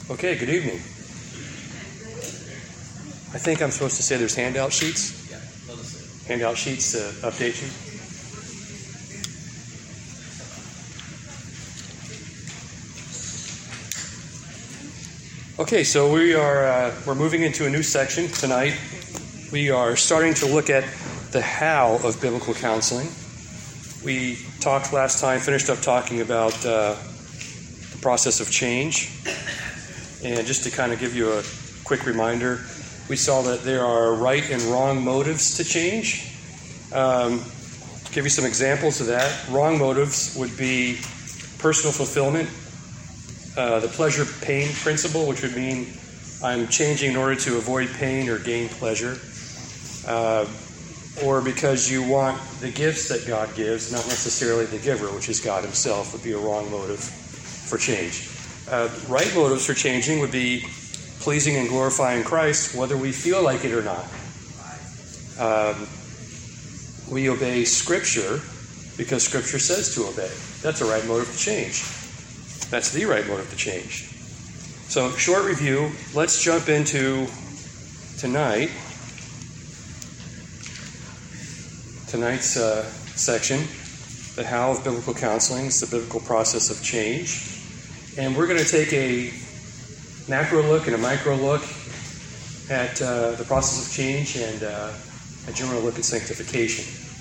Okay, good evening. I think I'm supposed to say there's handout sheets. Yeah, Handout sheets to update you. Okay, so we're moving into a new section tonight. We are starting to look at the how of biblical counseling. We talked last time, finished up talking about the process of change. And just to kind of give you a quick reminder, we saw that there are right and wrong motives to change. Give you some examples of that. Wrong motives would be personal fulfillment, the pleasure-pain principle, which would mean I'm changing in order to avoid pain or gain pleasure, or because you want the gifts that God gives, not necessarily the giver, which is God himself, would be a wrong motive for change. Right motives for changing would be pleasing and glorifying Christ, whether we feel like it or not. We obey Scripture because Scripture says to obey. That's a right motive to change. That's the right motive to change. So, short review. Let's jump into tonight's section, the how of biblical counseling. It's the biblical process of change. And we're going to take a macro look and a micro look at the process of change and a general look at sanctification.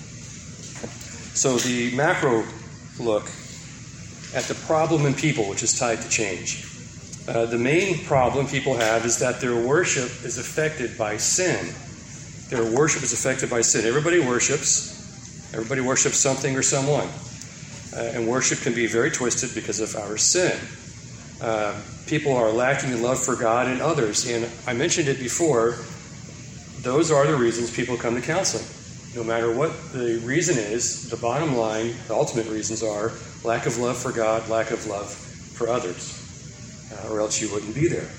So the macro look at the problem in people, which is tied to change. The main problem people have is that their worship is affected by sin. Their worship is affected by sin. Everybody worships. Everybody worships something or someone. And worship can be very twisted because of our sin. People are lacking in love for God and others. And I mentioned it before, those are the reasons people come to counseling. No matter what the reason is, the bottom line, the ultimate reasons are lack of love for God, lack of love for others, or else you wouldn't be there.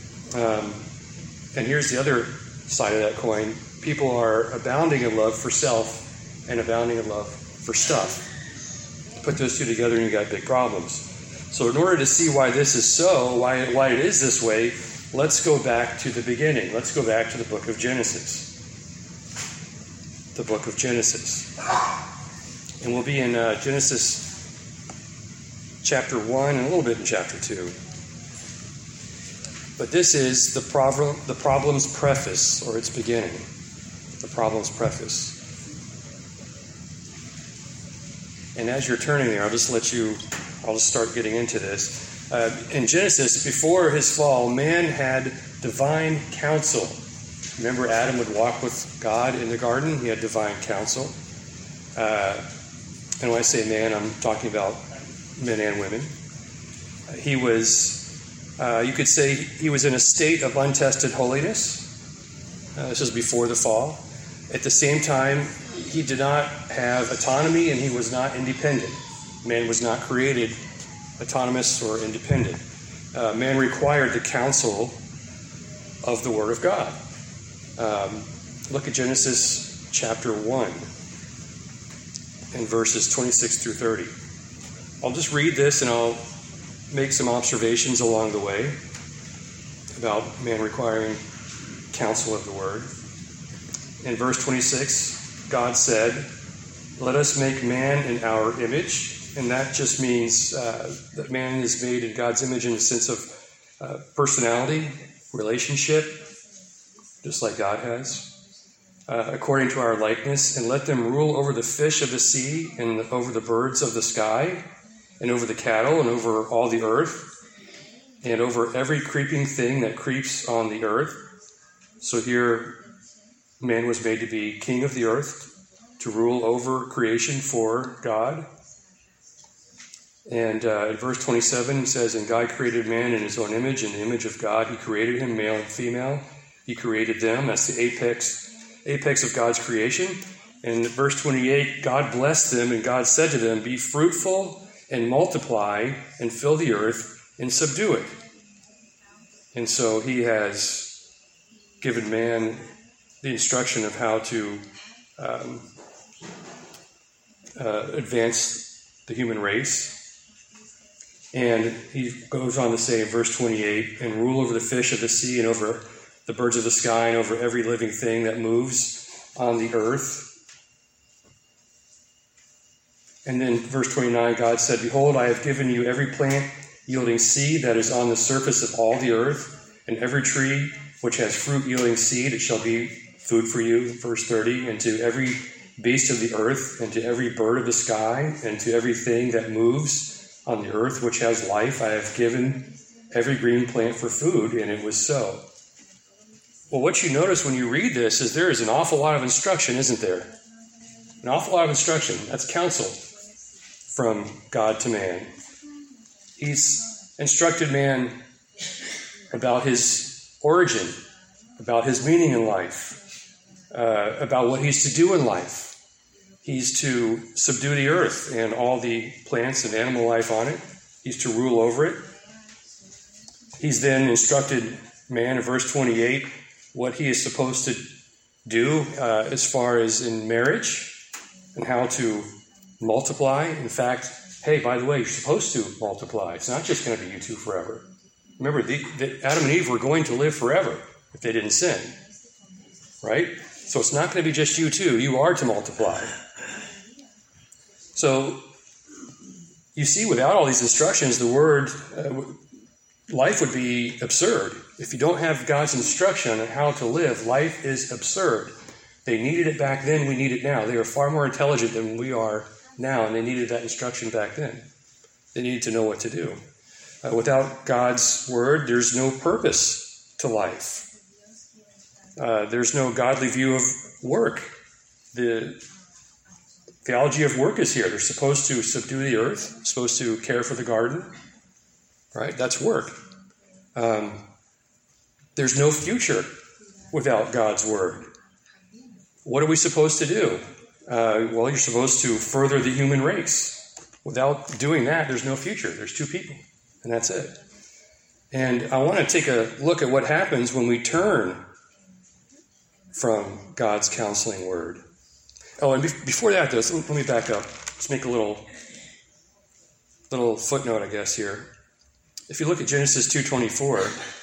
And here's the other side of that coin. People are abounding in love for self and abounding in love for stuff. Put those two together and you got big problems. So in order to see why this is so, why it is this way, let's go back to the beginning. Let's go back to the book of Genesis. The book of Genesis. And we'll be in Genesis chapter 1 and a little bit in chapter 2. But this is the problem's preface, or its beginning. The problem's preface. And as you're turning there, I'll just start getting into this. In Genesis, before his fall, man had divine counsel. Remember, Adam would walk with God in the garden. He had divine counsel. And when I say man, I'm talking about men and women. He was, you could say, he was in a state of untested holiness. This is before the fall. At the same time, he did not have autonomy and he was not independent. Man was not created autonomous or independent. Man required the counsel of the Word of God. Look at Genesis chapter 1 and verses 26 through 30. I'll just read this and I'll make some observations along the way about man requiring counsel of the Word. In verse 26, God said, "Let us make man in our image." And that just means that man is made in God's image in the sense of personality, relationship, just like God has, according to our likeness. And let them rule over the fish of the sea and over the birds of the sky and over the cattle and over all the earth and over every creeping thing that creeps on the earth. So here, man was made to be king of the earth, to rule over creation for God. And in verse 27, it says, "And God created man in his own image. In the image of God, he created him, male and female. He created them." That's the apex of God's creation. And in verse 28, God blessed them, and God said to them, "Be fruitful and multiply and fill the earth and subdue it." And so he has given man the instruction of how to advance the human race. And he goes on to say in verse 28, and rule over the fish of the sea and over the birds of the sky and over every living thing that moves on the earth. And then verse 29, God said, behold, I have given you every plant yielding seed that is on the surface of all the earth, and every tree which has fruit yielding seed, it shall be food for you. Verse 30, and to every beast of the earth, and to every bird of the sky, and to everything that moves on the earth which has life, I have given every green plant for food, and it was so. Well, what you notice when you read this is there is an awful lot of instruction, isn't there? An awful lot of instruction. That's counsel from God to man. He's instructed man about his origin, about his meaning in life, about what he's to do in life. He's to subdue the earth and all the plants and animal life on it. He's to rule over it. He's then instructed man in verse 28 what he is supposed to do as far as in marriage and how to multiply. In fact, hey, by the way, you're supposed to multiply. It's not just going to be you two forever. Remember, Adam and Eve were going to live forever if they didn't sin, right? So it's not going to be just you two. You are to multiply. So you see, without all these instructions, the word life would be absurd. If you don't have God's instruction on how to live, life is absurd. They needed it back then, we need it now. They are far more intelligent than we are now, and they needed that instruction back then. They needed to know what to do. Without God's word, there's no purpose to life. There's no godly view of work. The theology of work is here. They're supposed to subdue the earth, supposed to care for the garden, right? That's work. There's no future without God's word. What are we supposed to do? Well, you're supposed to further the human race. Without doing that, there's no future. There's two people, and that's it. And I want to take a look at what happens when we turn from God's counseling word. Oh, and before that, though, let me back up. Let's make a little footnote, I guess, here. If you look at Genesis 2:24,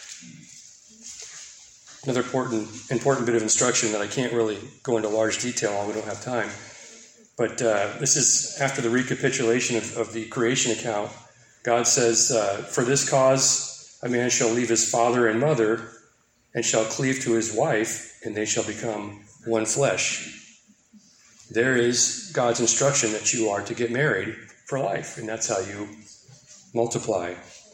another important bit of instruction that I can't really go into large detail on. We don't have time. But this is after the recapitulation of the creation account. God says, for this cause a man shall leave his father and mother and shall cleave to his wife, and they shall become one flesh. There is God's instruction that you are to get married for life, and that's how you multiply.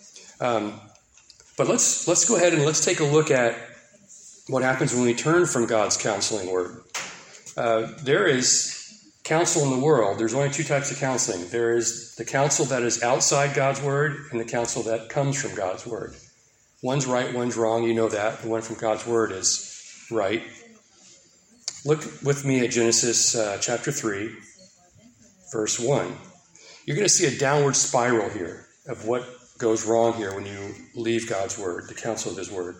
But let's go ahead and let's take a look at what happens when we turn from God's counseling word. There is counsel in the world. There's only two types of counseling. There is the counsel that is outside God's word and the counsel that comes from God's word. One's right, one's wrong. You know that. The one from God's word is right. Look with me at Genesis chapter 3, verse 1. You're going to see a downward spiral here of what goes wrong here when you leave God's word, the counsel of his word.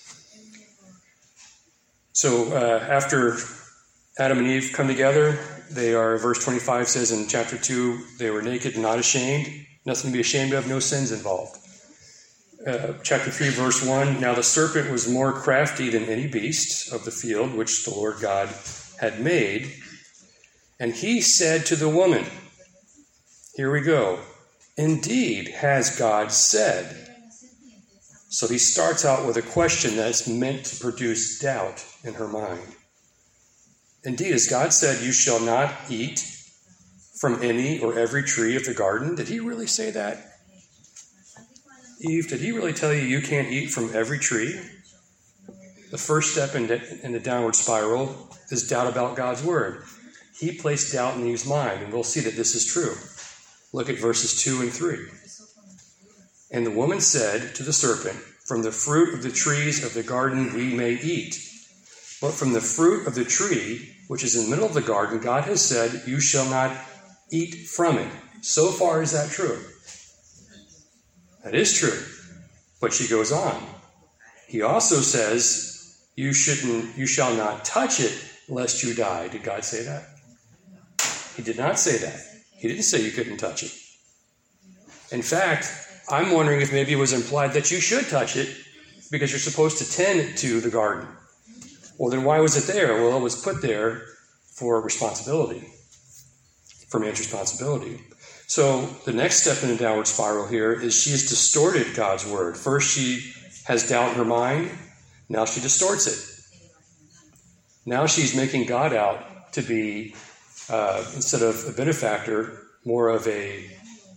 So after Adam and Eve come together, they are, verse 25 says in chapter 2, they were naked and not ashamed. Nothing to be ashamed of, no sins involved. Chapter 3, verse 1, now the serpent was more crafty than any beast of the field which the Lord God had made. And he said to the woman, here we go, indeed has God said. So he starts out with a question that's meant to produce doubt in her mind. Indeed, as God said, you shall not eat from any or every tree of the garden. Did he really say that? Eve, did he really tell you you can't eat from every tree? The first step in the downward spiral is doubt about God's word. He placed doubt in Eve's mind, and we'll see that this is true. Look at verses 2 and 3. And the woman said to the serpent, from the fruit of the trees of the garden we may eat. But from the fruit of the tree, which is in the middle of the garden, God has said, you shall not eat from it. So far is that true? That is true. But she goes on. He also says, you shall not touch it lest you die. Did God say that? He did not say that. He didn't say you couldn't touch it. In fact, I'm wondering if maybe it was implied that you should touch it because you're supposed to tend to the garden. Well, then why was it there? Well, it was put there for responsibility, for man's responsibility. So the next step in the downward spiral here is she has distorted God's word. First, she has doubt in her mind. Now she distorts it. Now she's making God out to be, instead of a benefactor, more of a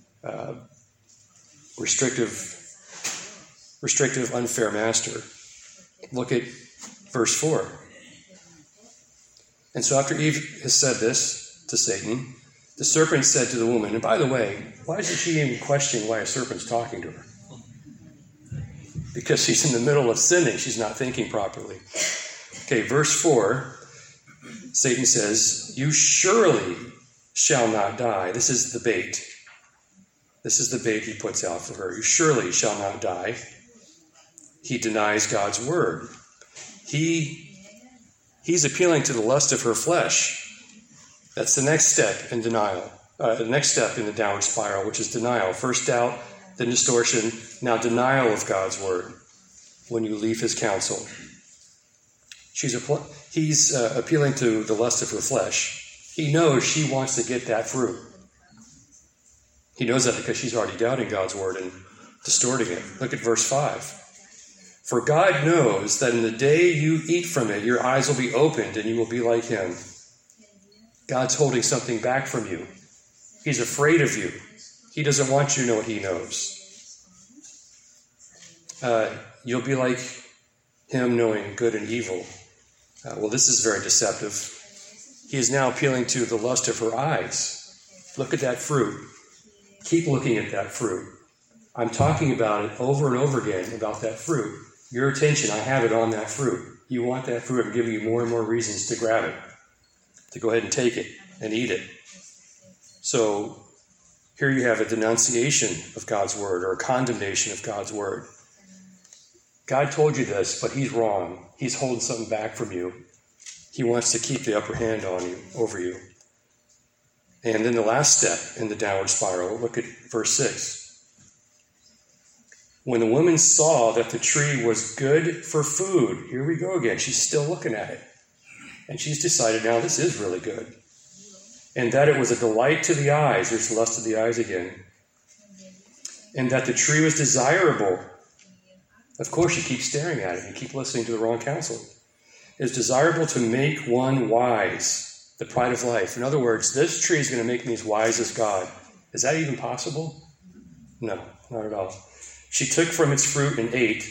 restrictive, unfair master. Look at verse 4. And so after Eve has said this to Satan, the serpent said to the woman, and by the way, why isn't she even questioning why a serpent's talking to her? Because she's in the middle of sinning. She's not thinking properly. Okay, verse 4, Satan says, you surely shall not die. This is the bait. This is the bait he puts out for her. You surely shall not die. He denies God's word. He's appealing to the lust of her flesh. That's the next step in denial. The next step in the downward spiral, which is denial. First doubt, then distortion, now denial of God's word when you leave his counsel. He's appealing to the lust of her flesh. He knows she wants to get that fruit. He knows that because she's already doubting God's word and distorting it. Look at verse 5. For God knows that in the day you eat from it, your eyes will be opened and you will be like him. God's holding something back from you. He's afraid of you. He doesn't want you to know what he knows. You'll be like him, knowing good and evil. Well, this is very deceptive. He is now appealing to the lust of her eyes. Look at that fruit. Keep looking at that fruit. I'm talking about it over and over again, about that fruit. Your attention, I have it on that fruit. You want that fruit, I'm giving you more and more reasons to grab it, to go ahead and take it and eat it. So here you have a denunciation of God's word, or a condemnation of God's word. God told you this, but he's wrong. He's holding something back from you. He wants to keep the upper hand on you, over you. And then the last step in the downward spiral, look at verse 6. When the woman saw that the tree was good for food, here we go again. She's still looking at it. And she's decided, now this is really good. And that it was a delight to the eyes. There's the lust of the eyes again. And that the tree was desirable. Of course, you keep staring at it. You keep listening to the wrong counsel. It's desirable to make one wise. The pride of life. In other words, this tree is going to make me as wise as God. Is that even possible? No, not at all. She took from its fruit and ate.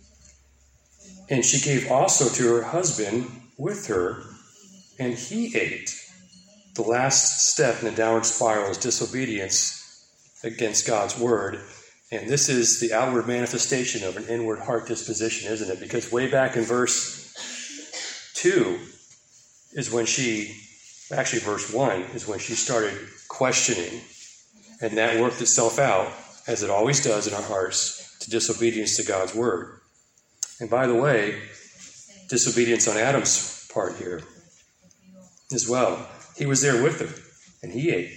And she gave also to her husband with her, and he ate. The last step in the downward spiral is disobedience against God's word. And this is the outward manifestation of an inward heart disposition, isn't it? Because way back in verse 2 is when verse 1 is when she started questioning. And that worked itself out, as it always does in our hearts, to disobedience to God's word. And by the way, disobedience on Adam's part here as well. He was there with her, and he ate.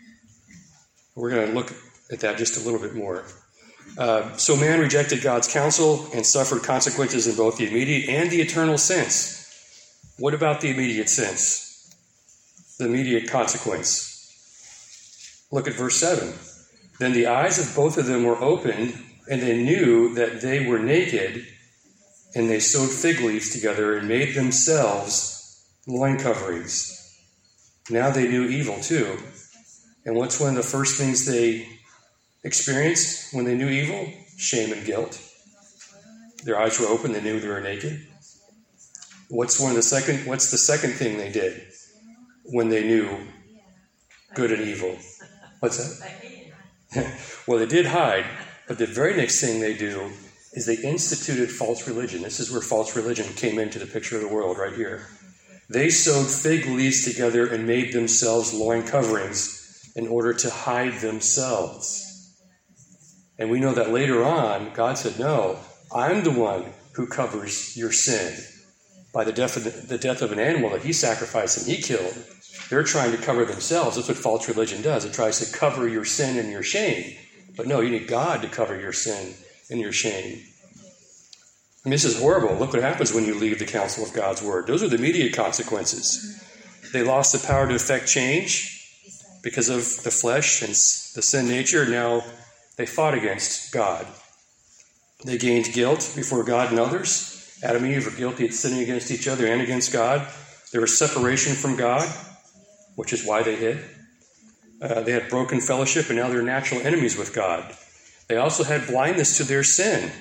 We're going to look at that just a little bit more. So man rejected God's counsel and suffered consequences in both the immediate and the eternal sense. What about the immediate sense? The immediate consequence. Look at verse 7. Then the eyes of both of them were opened, and they knew that they were naked, and they sewed fig leaves together and made themselves loin coverings. Now they knew evil too. And what's one of the first things they experienced when they knew evil? Shame and guilt. Their eyes were open, they knew they were naked. What's the second thing they did when they knew good and evil? What's that? Well, they did hide, but the very next thing they do is they instituted false religion. This is where false religion came into the picture of the world, right here. They sewed fig leaves together and made themselves loin coverings in order to hide themselves. And we know that later on, God said, no, I'm the one who covers your sin. By the death of an animal that he sacrificed and he killed, they're trying to cover themselves. That's what false religion does. It tries to cover your sin and your shame. But no, you need God to cover your sin and your shame. I mean, this is horrible. Look what happens when you leave the counsel of God's word. Those are the immediate consequences. They lost the power to effect change because of the flesh and the sin nature. Now they fought against God. They gained guilt before God and others. Adam and Eve were guilty of sinning against each other and against God. There was separation from God, which is why they hid. They had broken fellowship, and now they're natural enemies with God. They also had blindness to their sin.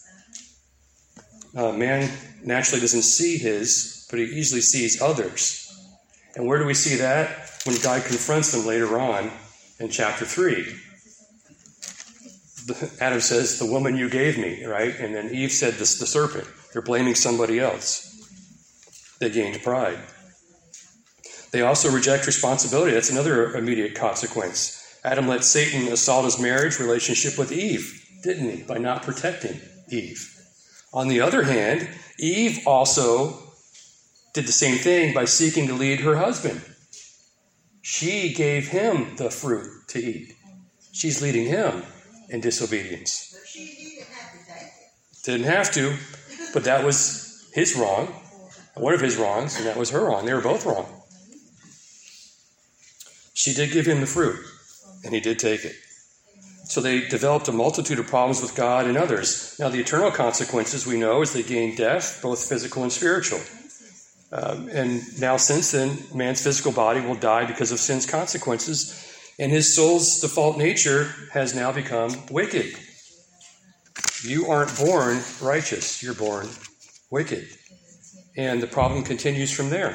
Man naturally doesn't see his, but he easily sees others. And where do we see that? When God confronts them later on in chapter 3. Adam says, the woman you gave me, right? And then Eve said, the serpent. They're blaming somebody else. They gained pride. They also reject responsibility. That's another immediate consequence. Adam let Satan assault his marriage relationship with Eve, didn't he? By not protecting Eve. On the other hand, Eve also did the same thing by seeking to lead her husband. She gave him the fruit to eat. She's leading him in disobedience. But she didn't have to take it. Didn't have to, but that was his wrong. One of his wrongs, and that was her wrong. They were both wrong. She did give him the fruit, and he did take it. So they developed a multitude of problems with God and others. Now, the eternal consequences, we know, is they gain death, both physical and spiritual. And now, since then, man's physical body will die because of sin's consequences, and his soul's default nature has now become wicked. You aren't born righteous, you're born wicked. And the problem continues from there.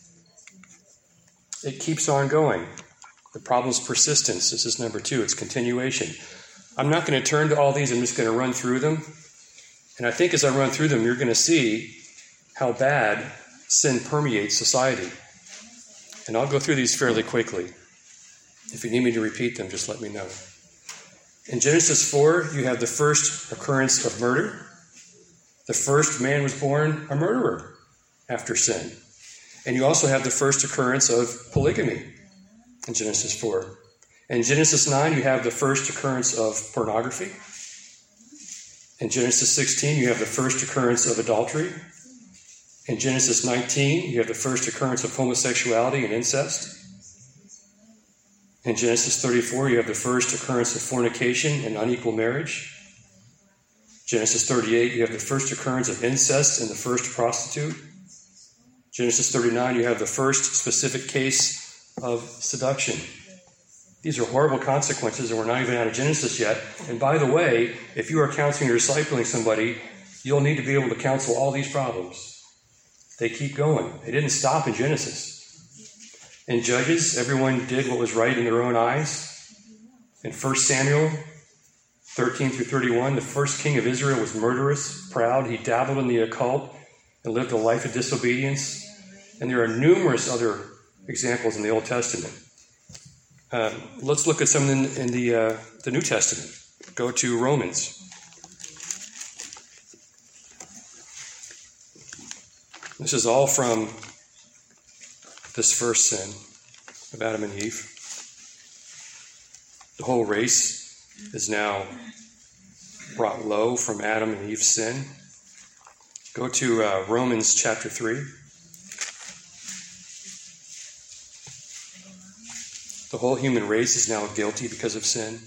It keeps on going. The problem's persistence. This is number 2. It's continuation. I'm not going to turn to all these. I'm just going to run through them. And I think as I run through them, you're going to see how bad sin permeates society. And I'll go through these fairly quickly. If you need me to repeat them, just let me know. In Genesis 4, you have the first occurrence of murder. The first man was born a murderer after sin. And you also have the first occurrence of polygamy in Genesis 4. In Genesis 9, you have the first occurrence of pornography. In Genesis 16, you have the first occurrence of adultery. In Genesis 19, you have the first occurrence of homosexuality and incest. In Genesis 34, you have the first occurrence of fornication and unequal marriage. Genesis 38, you have the first occurrence of incest and the first prostitute. Genesis 39, you have the first specific case of seduction. These are horrible consequences, and we're not even out of Genesis yet. And by the way, if you are counseling or discipling somebody, you'll need to be able to counsel all these problems. They keep going. They didn't stop in Genesis. In Judges, everyone did what was right in their own eyes. In 1 Samuel 13 through 31, the first king of Israel was murderous, proud. He dabbled in the occult and lived a life of disobedience. And there are numerous other examples in the Old Testament. Let's look at some in the New Testament. Go to Romans. This is all from this first sin of Adam and Eve. The whole race is now brought low from Adam and Eve's sin. Go to Romans chapter 3. The whole human race is now guilty because of sin.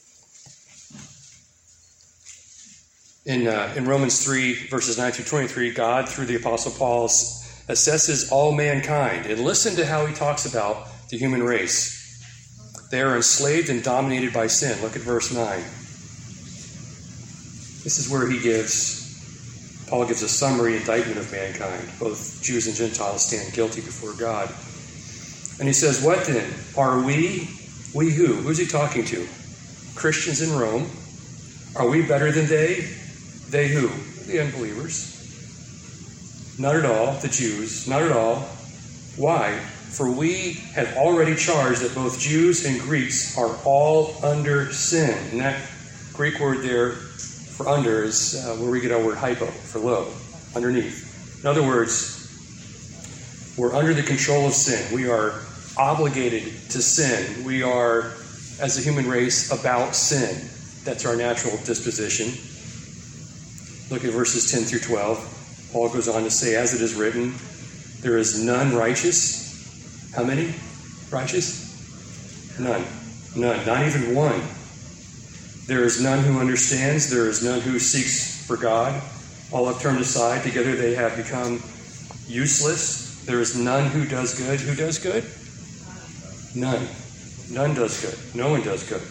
In Romans 3, verses 9 through 23, God, through the Apostle Paul, assesses all mankind. And listen to how he talks about the human race. They are enslaved and dominated by sin. Look at verse 9. This is where Paul gives a summary indictment of mankind. Both Jews and Gentiles stand guilty before God. And he says, what then? Are we who? Who's he talking to? Christians in Rome. Are we better than they? They who? The unbelievers. Not at all. The Jews. Not at all. Why? For we have already charged that both Jews and Greeks are all under sin. And that Greek word there for under is where we get our word hypo, for low, underneath. In other words, we're under the control of sin. We are obligated to sin. We are as a human race about sin. That's our natural disposition. Look at verses 10 through 12. Paul goes on to say, as it is written, there is none righteous. How many righteous? None. None. Not even one. There is none who understands. There is none who seeks for God. All have turned aside. Together they have become useless. There is none who does good. Who does good? None. None does good. No one does good.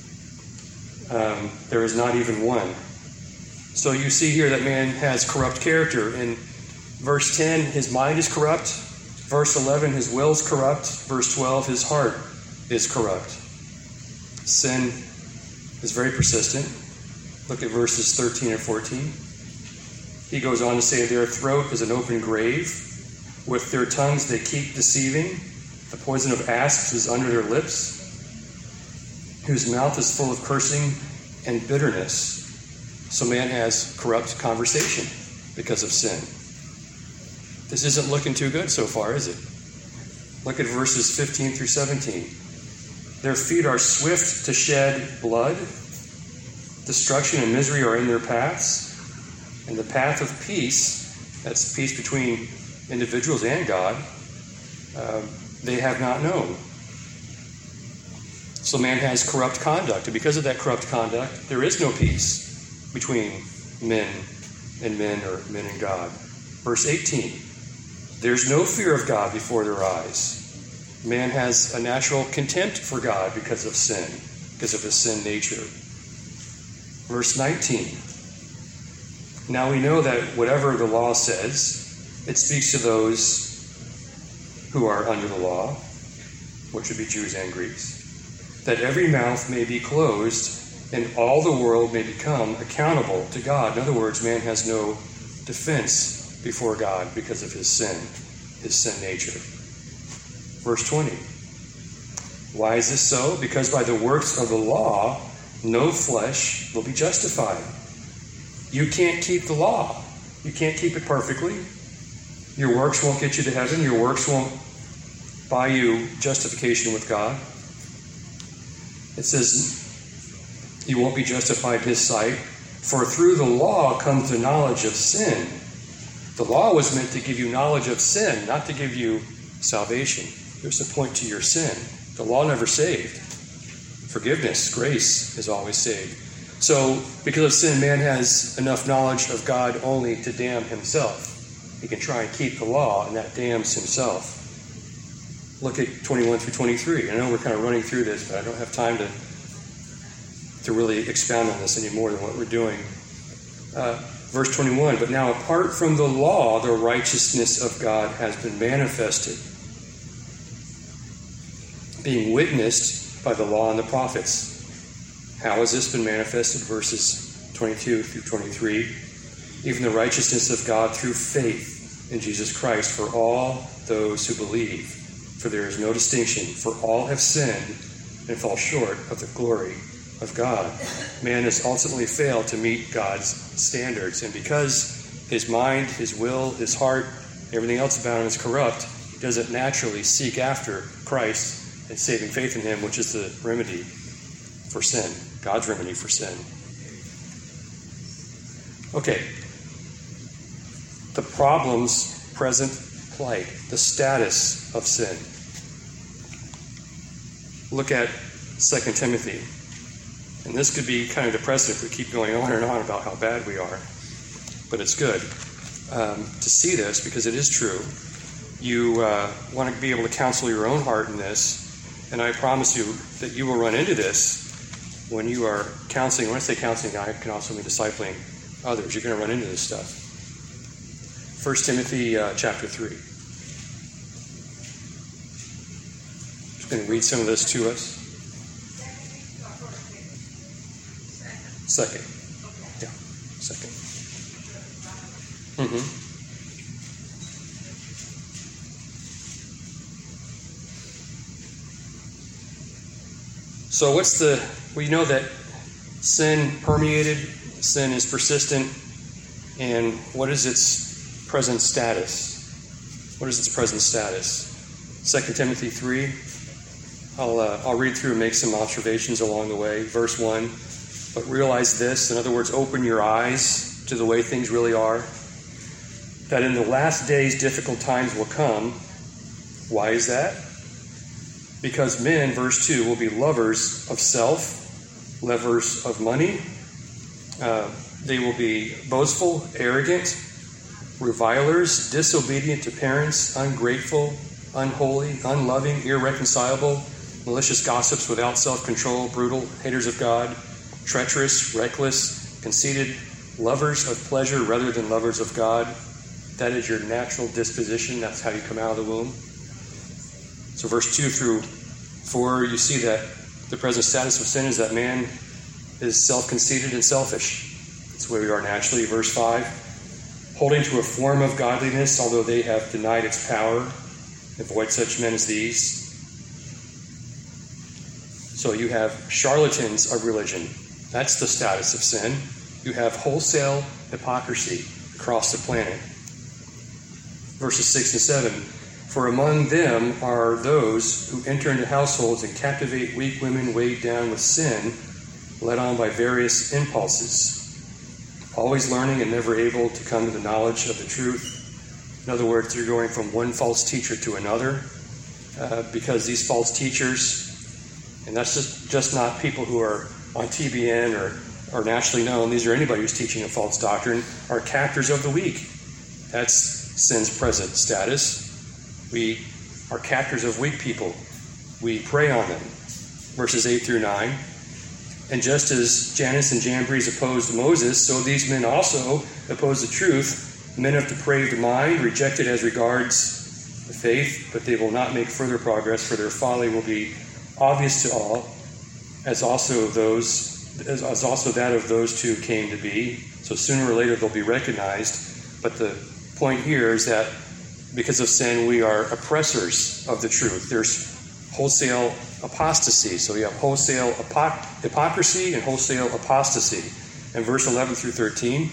There is not even one. So you see here that man has corrupt character. In verse 10, his mind is corrupt. Verse 11, his will is corrupt. Verse 12, his heart is corrupt. Sin is very persistent. Look at verses 13 and 14. He goes on to say, their throat is an open grave. With their tongues they keep deceiving. The poison of asps is under their lips, whose mouth is full of cursing and bitterness. So man has corrupt conversation because of sin. This isn't looking too good so far, is it? Look at verses 15 through 17. Their feet are swift to shed blood. Destruction and misery are in their paths. And the path of peace, that's peace between individuals and God, they have not known. So man has corrupt conduct. And because of that corrupt conduct, there is no peace between men and men, or men and God. Verse 18. There's no fear of God before their eyes. Man has a natural contempt for God because of sin, because of his sin nature. Verse 19. Now we know that whatever the law says, it speaks to those who are under the law, which would be Jews and Greeks, that every mouth may be closed and all the world may become accountable to God. In other words, man has no defense before God because of his sin nature. Verse 20. Why is this so? Because by the works of the law, no flesh will be justified. You can't keep the law. You can't keep it perfectly. Your works won't get you to heaven. Your works won't buy you justification with God. It says you won't be justified in his sight, for through the law comes the knowledge of sin. The law was meant to give you knowledge of sin, not to give you salvation. It was to point to your sin. The law never saved. Forgiveness, grace is always saved. So, because of sin, man has enough knowledge of God only to damn himself. He can try and keep the law, and that damns himself. Look at 21 through 23. I know we're kind of running through this, but I don't have time to really expound on this any more than what we're doing. Verse 21, but now apart from the law, the righteousness of God has been manifested, being witnessed by the law and the prophets. How has this been manifested? Verses 22 through 23. Even the righteousness of God through faith in Jesus Christ for all those who believe. For there is no distinction, for all have sinned and fall short of the glory of God. Man has ultimately failed to meet God's standards, and because his mind, his will, his heart, everything else about him is corrupt, he doesn't naturally seek after Christ and saving faith in him, which is the remedy for sin, God's remedy for sin. Okay. The problem's present plight, the status of sin. Look at 2 Timothy. And this could be kind of depressive if we keep going on and on about how bad we are. But it's good to see this because it is true. You want to be able to counsel your own heart in this. And I promise you that you will run into this when you are counseling. When I say counseling, I can also mean discipling others. You're going to run into this stuff. 1 Timothy chapter 3. I'm just going to read some of this to us. Second. Yeah, second. So what's we know that sin permeated, sin is persistent, and what is its present status? What is its present status? 2 Timothy 3. I'll read through and make some observations along the way. Verse 1, but realize this, in other words, open your eyes to the way things really are, that in the last days difficult times will come. Why is that? Because men, verse 2, will be lovers of self, lovers of money. They will be boastful, arrogant, revilers, disobedient to parents, ungrateful, unholy, unloving, irreconcilable, malicious gossips without self-control, brutal, haters of God, treacherous, reckless, conceited, lovers of pleasure rather than lovers of God. That is your natural disposition. That's how you come out of the womb. So verse 2 through 4, you see that the present status of sin is that man is self-conceited and selfish. That's the way we are naturally. Verse 5, holding to a form of godliness, although they have denied its power. Avoid such men as these. So you have charlatans of religion. That's the status of sin. You have wholesale hypocrisy across the planet. Verses 6 and 7. For among them are those who enter into households and captivate weak women weighed down with sin, led on by various impulses, always learning and never able to come to the knowledge of the truth. In other words, you're going from one false teacher to another, because these false teachers, and that's just not people who are on TBN or nationally known, these are anybody who's teaching a false doctrine, are captors of the weak. That's sin's present status. We are captors of weak people. We prey on them. Verses 8 through 9. And just as Jannes and Jambres opposed Moses, so these men also oppose the truth. Men of depraved mind, rejected as regards the faith, but they will not make further progress, for their folly will be obvious to all, as also that of those two came to be. So sooner or later they'll be recognized. But the point here is that because of sin, we are oppressors of the truth. There's wholesale apostasy. So you have wholesale hypocrisy and wholesale apostasy. And verse 11 through 13,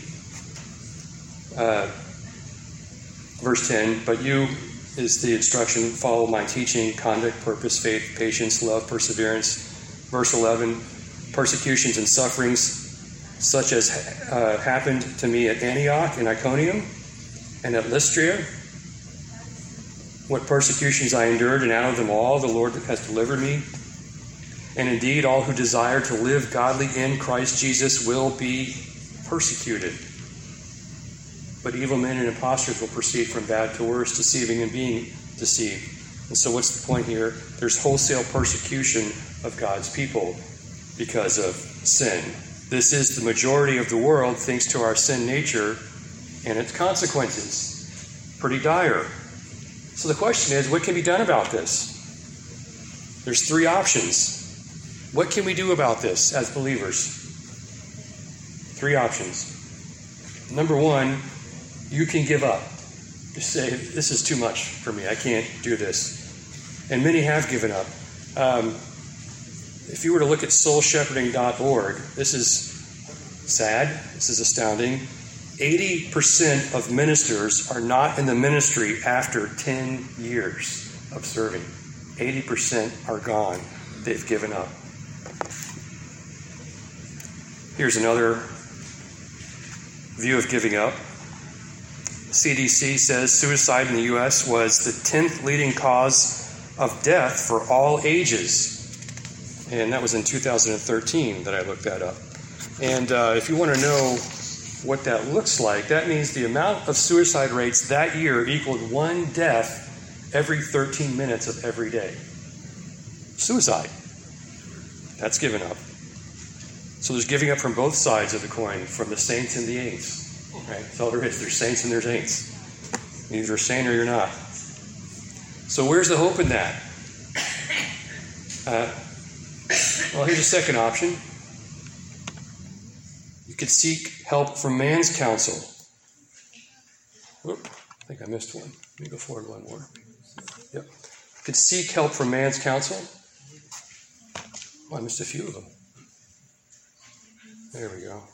verse 10, but you is the instruction, follow my teaching, conduct, purpose, faith, patience, love, perseverance. Verse 11, persecutions and sufferings such as happened to me at Antioch and Iconium and at Lystra. What persecutions I endured, and out of them all the Lord has delivered me. And indeed, all who desire to live godly in Christ Jesus will be persecuted. But evil men and impostors will proceed from bad to worse, deceiving and being deceived. And so what's the point here? There's wholesale persecution of God's people because of sin. This is the majority of the world, thanks to our sin nature and its consequences. Pretty dire. So the question is, what can be done about this? There's three options. What can we do about this as believers? Three options. Number one, you can give up. Just say, this is too much for me. I can't do this. And many have given up. If you were to look at soulshepherding.org, this is sad. This is astounding. 80% of ministers are not in the ministry after 10 years of serving. 80% are gone. They've given up. Here's another view of giving up. CDC says suicide in the U.S. was the 10th leading cause of death for all ages. And that was in 2013 that I looked that up. And if you want to know what that looks like, that means the amount of suicide rates that year equaled one death every 13 minutes of every day. Suicide. That's given up. So there's giving up from both sides of the coin, from the saints and the ain'ts. Right? That's all there is. There's saints and there's ain'ts. Either you're sane or you're not. So where's the hope in that? Well, here's a second option. You could seek help from man's counsel. Oop, I think I missed one. Let me go forward one more. Yep. You could seek help from man's counsel. Oh, I missed a few of them. There we go.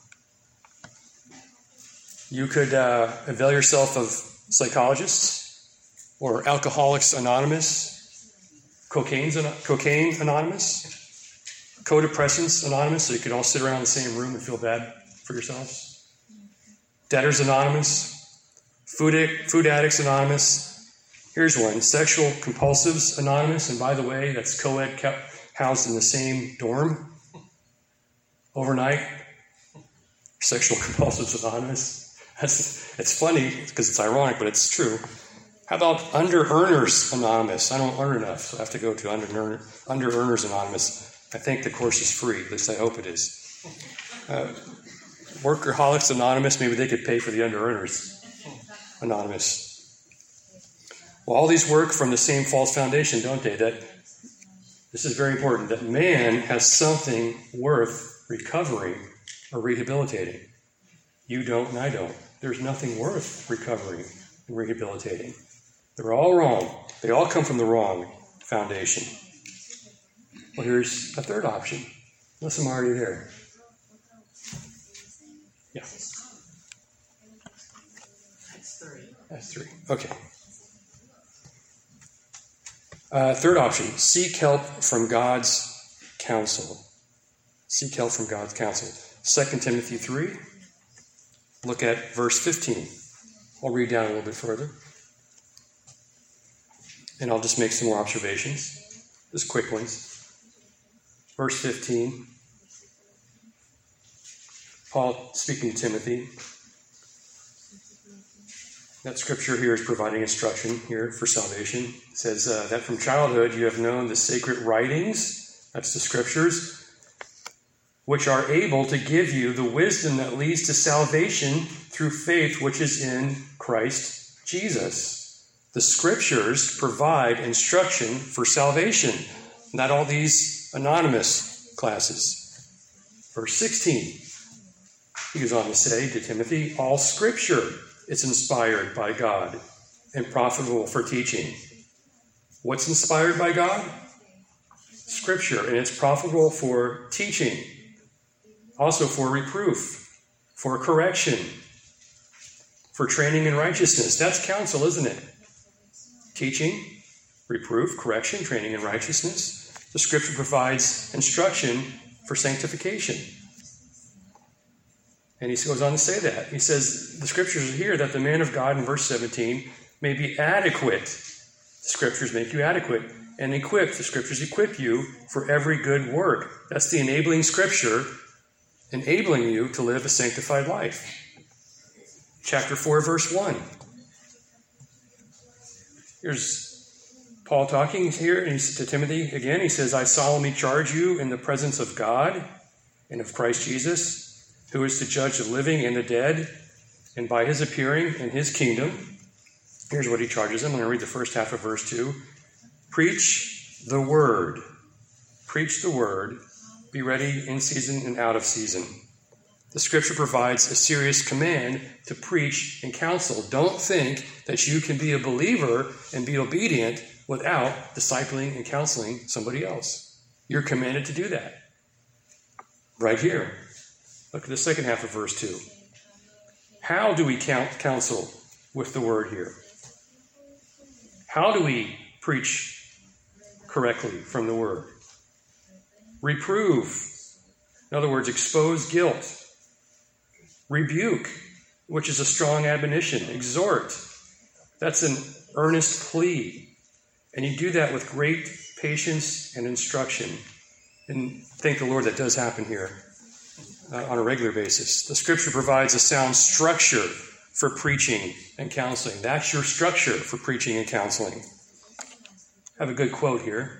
You could avail yourself of psychologists or Alcoholics Anonymous, Cocaine Anonymous. Codepressants Anonymous, so you can all sit around the same room and feel bad for yourselves. Debtors Anonymous. Food Addicts Anonymous. Here's one. Sexual Compulsives Anonymous. And by the way, that's co-ed housed in the same dorm overnight. Sexual Compulsives Anonymous. It's funny because it's ironic, but it's true. How about Under Earners Anonymous? I don't earn enough, so I have to go to Under Earners Anonymous. I think the course is free. At least I hope it is. Workaholics Anonymous. Maybe they could pay for the Under Earners Anonymous. Well, all these work from the same false foundation, don't they? That this is very important, that man has something worth recovering or rehabilitating. You don't and I don't. There's nothing worth recovering and rehabilitating. They're all wrong. They all come from the wrong foundation. Well, here's a third option. Unless I'm already there. Yeah. That's three. Okay. Third option, seek help from God's counsel. Seek help from God's counsel. 2 Timothy 3, look at verse 15. I'll read down a little bit further. And I'll just make some more observations, just quick ones. Verse 15, Paul speaking to Timothy. That scripture here is providing instruction here for salvation. It says that from childhood you have known the sacred writings, that's the scriptures, which are able to give you the wisdom that leads to salvation through faith which is in Christ Jesus. The scriptures provide instruction for salvation, not all these anonymous classes. Verse 16, he goes on to say to Timothy, all scripture is inspired by God and profitable for teaching. What's inspired by God? Scripture, and it's profitable for teaching. Also for reproof, for correction, for training in righteousness. That's counsel, isn't it? Teaching, reproof, correction, training in righteousness. The scripture provides instruction for sanctification. And he goes on to say that. He says, the scriptures are here that the man of God, in verse 17, may be adequate. The scriptures make you adequate. And equipped, the scriptures equip you for every good work. That's the enabling scripture, enabling you to live a sanctified life. Chapter 4, verse 1. Here's Paul talking here, and he's to Timothy again. He says, I solemnly charge you in the presence of God and of Christ Jesus, who is to judge the living and the dead, and by his appearing in his kingdom. Here's what he charges them. I'm going to read the first half of verse 2. Preach the word. Preach the word. Be ready in season and out of season. The scripture provides a serious command to preach and counsel. Don't think that you can be a believer and be obedient without discipling and counseling somebody else. You're commanded to do that. Right here. Look at the second half of verse 2. How do we counsel with the word here? How do we preach correctly from the word? Reprove. In other words, expose guilt. Rebuke, which is a strong admonition. Exhort. That's an earnest plea. And you do that with great patience and instruction. And thank the Lord that does happen here. On a regular basis. The scripture provides a sound structure for preaching and counseling. That's your structure for preaching and counseling. I have a good quote here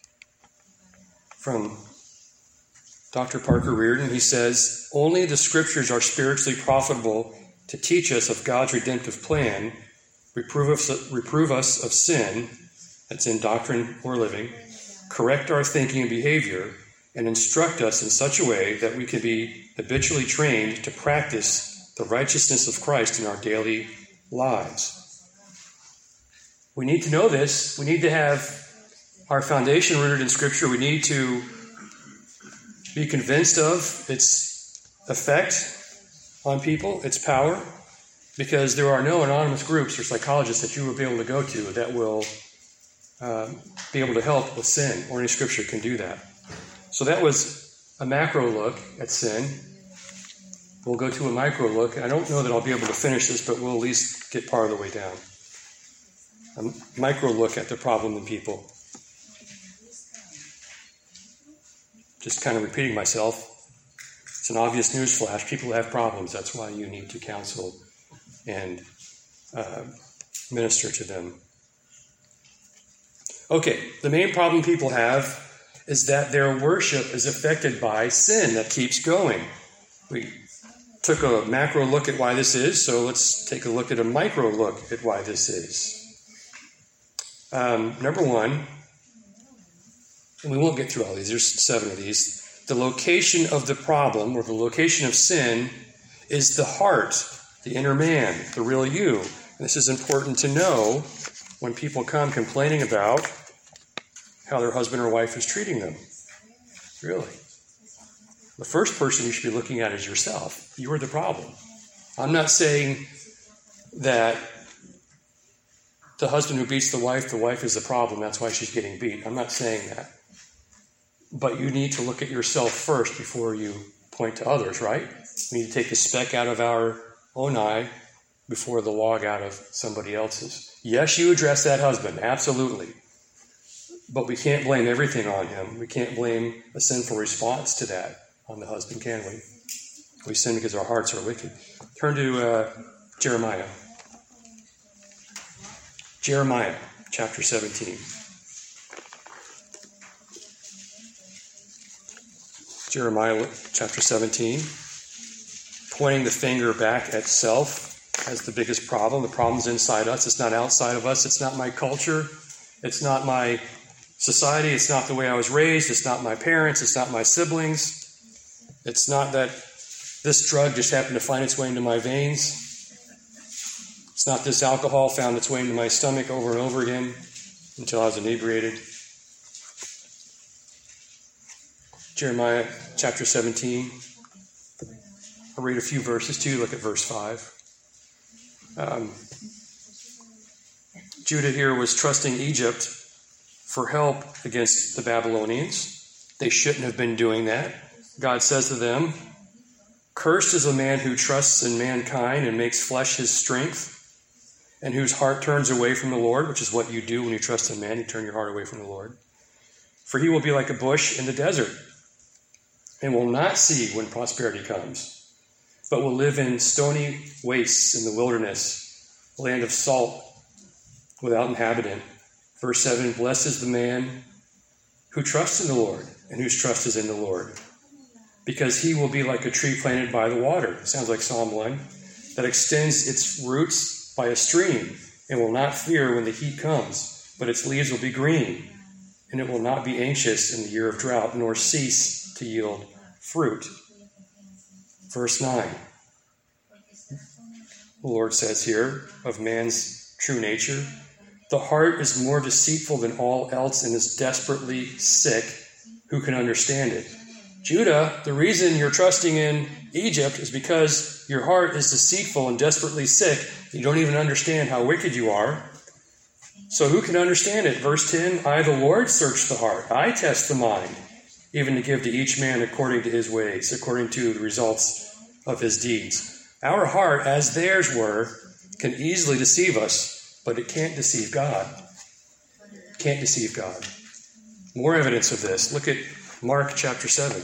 from Dr. Parker Reardon. He says, only the scriptures are spiritually profitable to teach us of God's redemptive plan, reprove us of sin, that's in doctrine or living, correct our thinking and behavior, and instruct us in such a way that we can be habitually trained to practice the righteousness of Christ in our daily lives. We need to know this. We need to have our foundation rooted in Scripture. We need to be convinced of its effect on people, its power, because there are no anonymous groups or psychologists that you will be able to go to that will be able to help with sin, or any scripture can do that. So that was a macro look at sin. We'll go to a micro look, and I don't know that I'll be able to finish this, but we'll at least get part of the way down. A micro look at the problem in people. Just kind of repeating myself. It's an obvious newsflash. People have problems. That's why you need to counsel and minister to them. Okay, the main problem people have is that their worship is affected by sin that keeps going. We took a macro look at why this is, so let's take a look at a micro look at why this is. Number one, and we won't get through all these, there's 7 of these. The location of the problem, or the location of sin, is the heart, the inner man, the real you. And this is important to know when people come complaining about how their husband or wife is treating them. Really. The first person you should be looking at is yourself. You are the problem. I'm not saying that the husband who beats the wife is the problem. That's why she's getting beat. I'm not saying that. But you need to look at yourself first before you point to others, right? We need to take the speck out of our own eye before the log out of somebody else's. Yes, you address that husband, absolutely. But we can't blame everything on him. We can't blame a sinful response to that on the husband, can we? We sin because our hearts are wicked. Turn to Jeremiah. Jeremiah, chapter 17. Jeremiah, chapter 17. Pointing the finger back at self as the biggest problem. The problem's inside us. It's not outside of us. It's not my culture. It's not my society. It's not the way I was raised. It's not my parents. It's not my siblings. It's not that this drug just happened to find its way into my veins. It's not this alcohol found its way into my stomach over and over again until I was inebriated. Jeremiah chapter 17. I'll read a few verses to you. Look at verse 5. Judah here was trusting Egypt for help against the Babylonians. They shouldn't have been doing that. God says to them, "Cursed is a man who trusts in mankind and makes flesh his strength, and whose heart turns away from the Lord," which is what you do when you trust in man. You turn your heart away from the Lord. "For he will be like a bush in the desert, and will not see when prosperity comes, but will live in stony wastes in the wilderness, land of salt, without inhabitant." Verse 7, "Blessed is the man who trusts in the Lord, and whose trust is in the Lord, because he will be like a tree planted by the water." Sounds like Psalm 1. "That extends its roots by a stream, and will not fear when the heat comes, but its leaves will be green, and it will not be anxious in the year of drought, nor cease to yield fruit." Verse 9. The Lord says here of man's true nature, "The heart is more deceitful than all else and is desperately sick. Who can understand it?" Judah, the reason you're trusting in Egypt is because your heart is deceitful and desperately sick. You don't even understand how wicked you are. So who can understand it? Verse 10, "I, the Lord, search the heart. I test the mind, even to give to each man according to his ways, according to the results of his deeds." Our heart, as theirs were, can easily deceive us, but it can't deceive God. It can't deceive God. More evidence of this. Look at Mark chapter 7.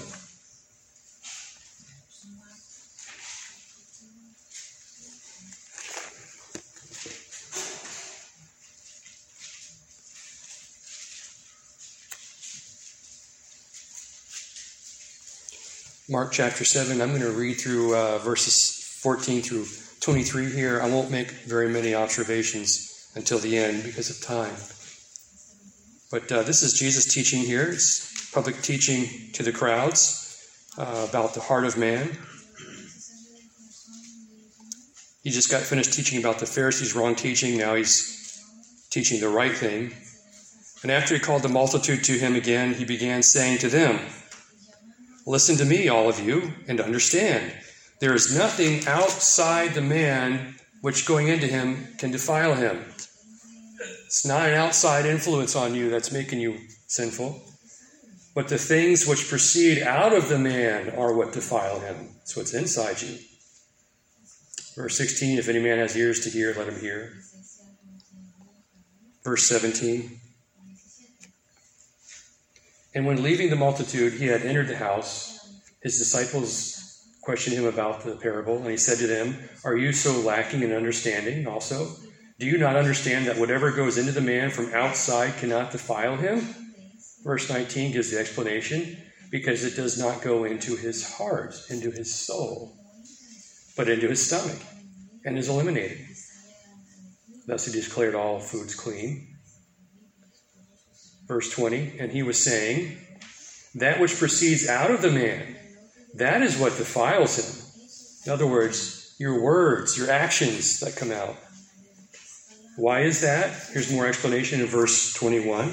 Mark chapter 7, I'm going to read through verses 14 through 23 here. I won't make very many observations until the end because of time. But this is Jesus teaching here. It's public teaching to the crowds about the heart of man. He just got finished teaching about the Pharisees' wrong teaching. Now he's teaching the right thing. And after he called the multitude to him again, he began saying to them, "Listen to me, all of you, and understand. There is nothing outside the man which going into him can defile him. It's not an outside influence on you that's making you sinful. But the things which proceed out of the man are what defile him. It's what's inside you. Verse 16, if any man has ears to hear, let him hear. Verse 17. And when leaving the multitude, he had entered the house. His disciples questioned him about the parable, and he said to them, are you so lacking in understanding also? Do you not understand that whatever goes into the man from outside cannot defile him? Verse 19 gives the explanation, because it does not go into his heart, into his soul, but into his stomach, and is eliminated. Thus he declared all foods clean. Verse 20, and he was saying, that which proceeds out of the man, that is what defiles him. In other words, your words, your actions that come out. Why is that? Here's more explanation in verse 21.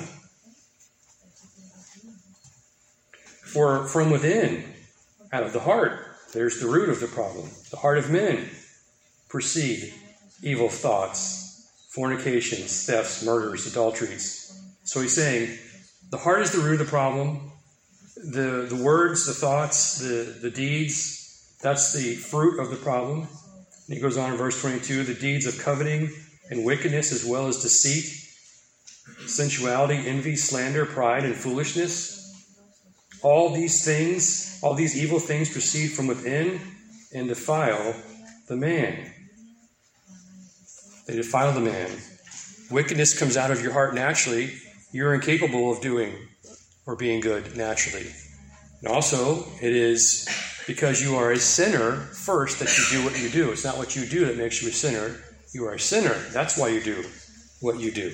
For from within, out of the heart, there's the root of the problem. The heart of men proceed evil thoughts, fornications, thefts, murders, adulteries. So he's saying the heart is the root of the problem. The words, the thoughts, the deeds, that's the fruit of the problem. And he goes on in verse 22, the deeds of coveting and wickedness, as well as deceit, sensuality, envy, slander, pride, and foolishness. All these things, all these evil things proceed from within and defile the man. They defile the man. Wickedness comes out of your heart naturally. You're incapable of doing or being good naturally. And also, it is because you are a sinner first that you do what you do. It's not what you do that makes you a sinner. You are a sinner. That's why you do what you do.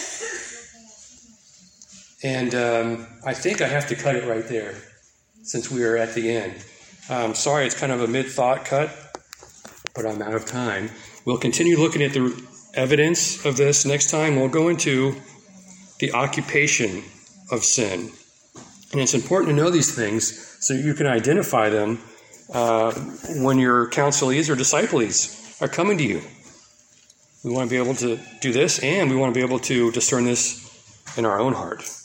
And I think I have to cut it right there since we are at the end. Sorry, it's kind of a mid-thought cut, but I'm out of time. We'll continue looking at the evidence of this next time. We'll go into the occupation of sin. And it's important to know these things so you can identify them when your counselees or disciples are coming to you. We want to be able to do this, and we want to be able to discern this in our own heart.